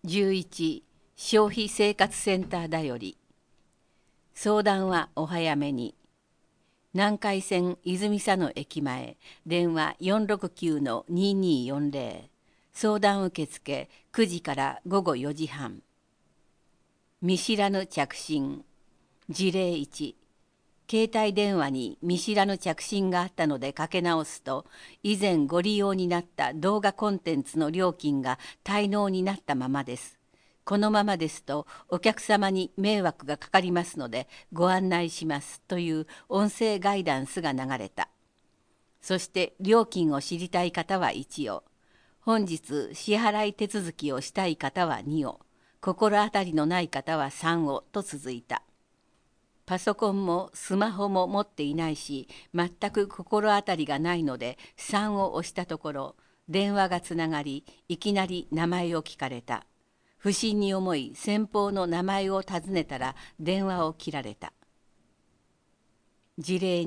11消費生活センターだより。相談はお早めに。南海線泉佐野駅前、電話469-2240。相談受付9時から午後4時半。見知らぬ着信。事例1。携帯電話に見知らぬ着信があったのでかけ直すと、以前ご利用になった動画コンテンツの料金が滞納になったままです。このままですとお客様に迷惑がかかりますのでご案内しますという音声ガイダンスが流れた。そして料金を知りたい方は1を、本日支払い手続きをしたい方は2を、心当たりのない方は3をと続いた。パソコンもスマホも持っていないし、全く心当たりがないので3を押したところ、電話がつながり、いきなり名前を聞かれた。不審に思い先方の名前を尋ねたら電話を切られた。事例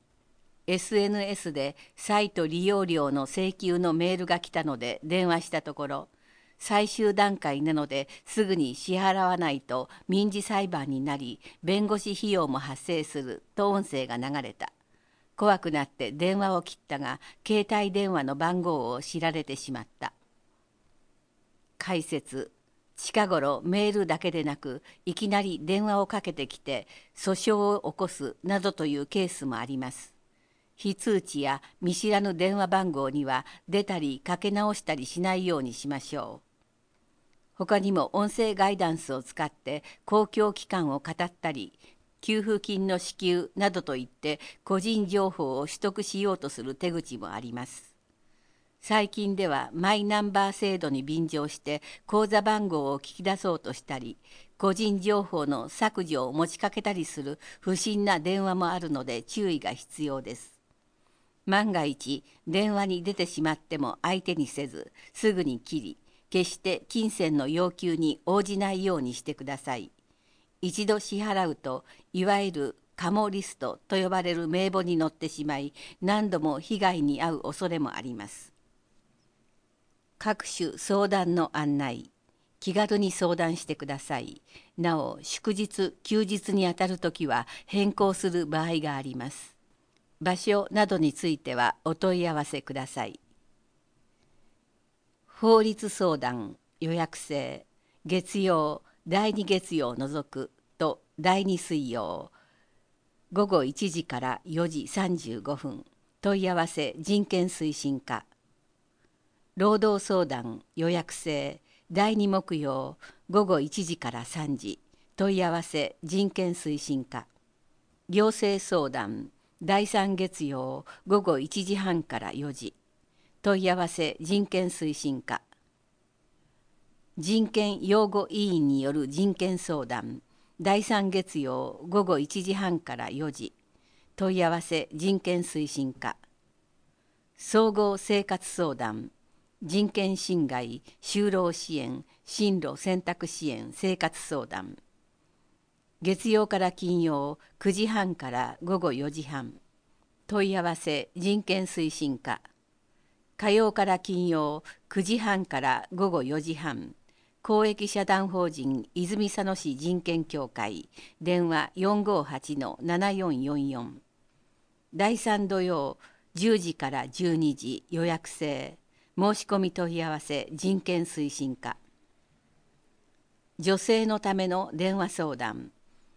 2。SNS でサイト利用料の請求のメールが来たので電話したところ、最終段階なのですぐに支払わないと民事裁判になり弁護士費用も発生すると音声が流れた。怖くなって電話を切ったが携帯電話の番号を知られてしまった。解説。近頃メールだけでなくいきなり電話をかけてきて訴訟を起こすなどというケースもあります。非通知や見知らぬ電話番号には出たりかけ直したりしないようにしましょう。他にも音声ガイダンスを使って公共機関を語ったり給付金の支給などといって個人情報を取得しようとする手口もあります。最近ではマイナンバー制度に便乗して口座番号を聞き出そうとしたり、個人情報の削除を持ちかけたりする不審な電話もあるので注意が必要です。万が一電話に出てしまっても相手にせず、すぐに切り、決して金銭の要求に応じないようにしてください。一度支払うと、いわゆるカモリストと呼ばれる名簿に載ってしまい、何度も被害に遭う恐れもあります。各種相談の案内。気軽に相談してください。なお、祝日・休日にあたるときは変更する場合があります。場所などについてはお問い合わせください。法律相談予約制。月曜、第2月曜を除くと第2水曜。午後1時から4時35分。問い合わせ人権推進課。労働相談予約制第2木曜午後1時から3時。問い合わせ人権推進課。行政相談第3月曜午後1時半から4時。問い合わせ人権推進課。人権擁護委員による人権相談第3月曜午後1時半から4時。問い合わせ人権推進課。総合生活相談人権侵害就労支援進路選択支援生活相談。月曜から金曜9時半から午後4時半。問い合わせ人権推進課。火曜から金曜9時半から午後4時半。公益社団法人泉佐野市人権協会電話458-7444。第3土曜10時から12時予約制。申し込み問い合わせ人権推進課。女性のための電話相談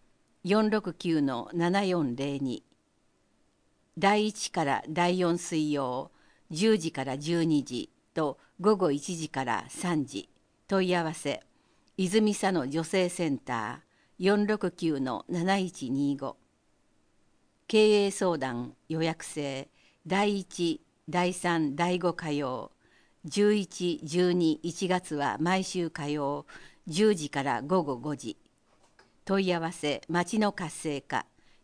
469-7402。第1から第4水曜10時から12時と午後1時から3時。問い合わせ泉佐野女性センター469-7125。経営相談予約制第1、第3、第5火曜11、12、1月は毎週火曜10時から午後5時。問い合わせ町の活性化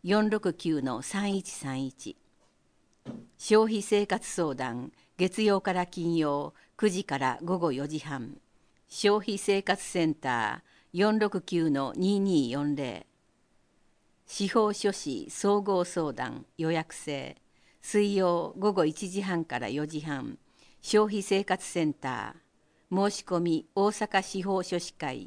469-3131。消費生活相談月曜から金曜9時から午後4時半。消費生活センター469-2240。司法書士総合相談予約制水曜午後1時半から4時半。消費生活センタ申し込み大阪司法書士会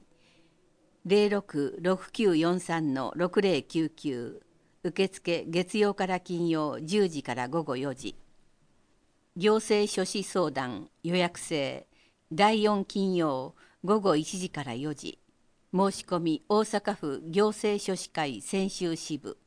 066943-6099受付月曜から金曜10時から午後4時。行政書士相談予約制第4金曜午後1時から4時。申し込み大阪府行政書士会泉州支部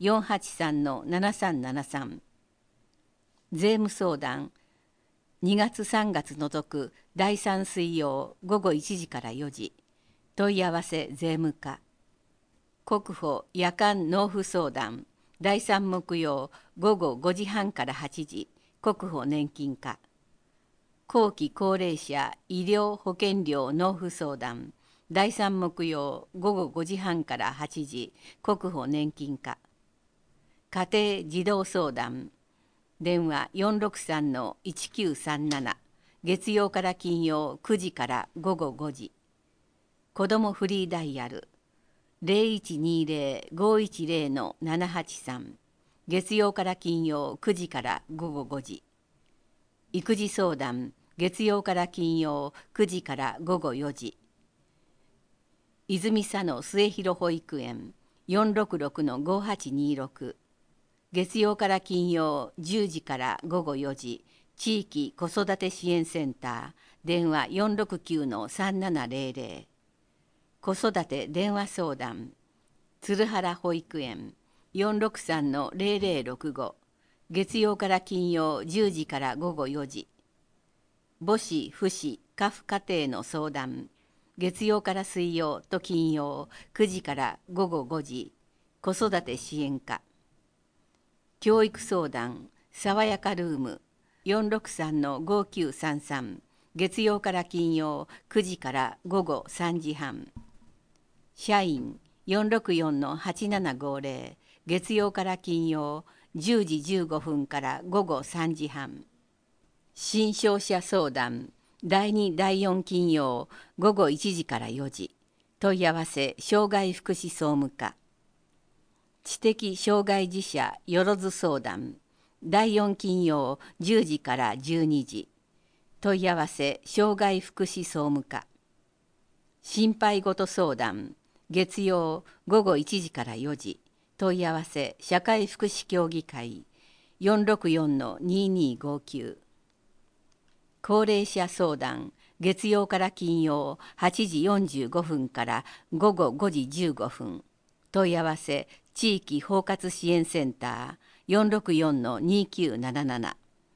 483-7373。税務相談2月3月除く第3水曜午後1時から4時。問い合わせ税務課。国保夜間納付相談第3木曜午後5時半から8時。国保年金課。後期高齢者医療保険料納付相談第3木曜午後5時半から8時。国保年金課。家庭児童相談電話463-1937月曜から金曜9時から午後5時。子どもフリーダイヤル0120-510-783月曜から金曜9時から午後5時。育児相談月曜から金曜9時から午後4時。泉佐野末広保育園466-5826月曜から金曜10時から午後4時。地域子育て支援センター電話469-3700。子育て電話相談鶴原保育園463-0065月曜から金曜10時から午後4時。母子父子家父家庭の相談月曜から水曜と金曜9時から午後5時。子育て支援課。教育相談さわやかルーム463-5933月曜から金曜9時から午後3時半。社員464-8750月曜から金曜10時15分から午後3時半。新商者相談第2第4金曜午後1時から4時。問い合わせ障害福祉総務課。知的障害児者よろず相談第4金曜10時から12時。問い合わせ障害福祉総務課。心配事相談月曜午後1時から4時。問い合わせ社会福祉協議会464-2259。高齢者相談月曜から金曜8時45分から午後5時15分。問い合わせ地域包括支援センター464-2977。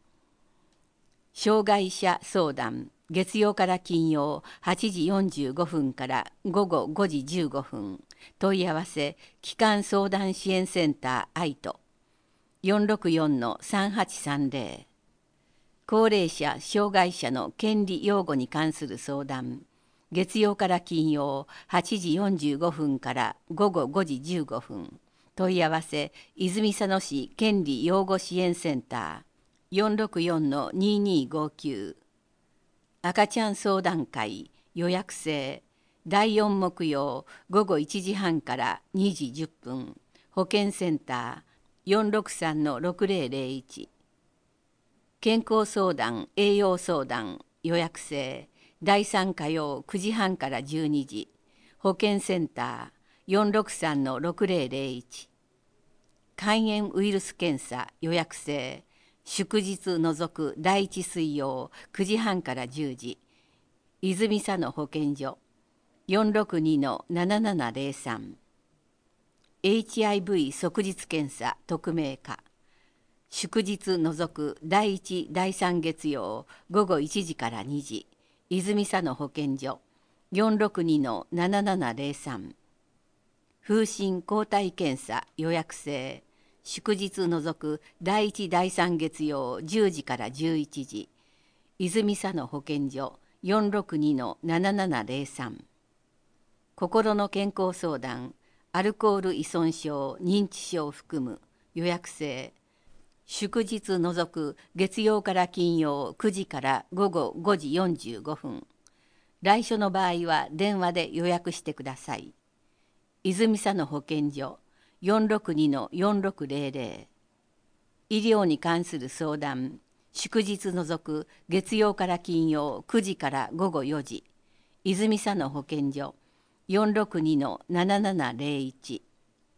障害者相談月曜から金曜8時45分から午後5時15分。問い合わせ基幹相談支援センターアイト464-3830。高齢者障害者の権利擁護に関する相談月曜から金曜8時45分から午後5時15分。問い合わせ泉佐野市権利擁護支援センター464-2259。赤ちゃん相談会予約制第4木曜午後1時半から2時10分。保健センター463-6001。健康相談栄養相談予約制第3火曜9時半から12時。保健センター463-6001。肝炎ウイルス検査予約制祝日除く第1水曜9時半から10時。泉佐野保健所462-7703。HIV 即日検査匿名化祝日除く第1第3月曜午後1時から2時。泉佐野保健所462-7703。風疹抗体検査予約制祝日除く第1第3月曜10時から11時。泉佐野保健所462-7703。心の健康相談アルコール依存症認知症を含む予約制祝日除く月曜から金曜9時から午後5時45分。来所の場合は電話で予約してください。泉佐野保健所462-4600。医療に関する相談祝日除く月曜から金曜9時から午後4時、泉佐野保健所462-7701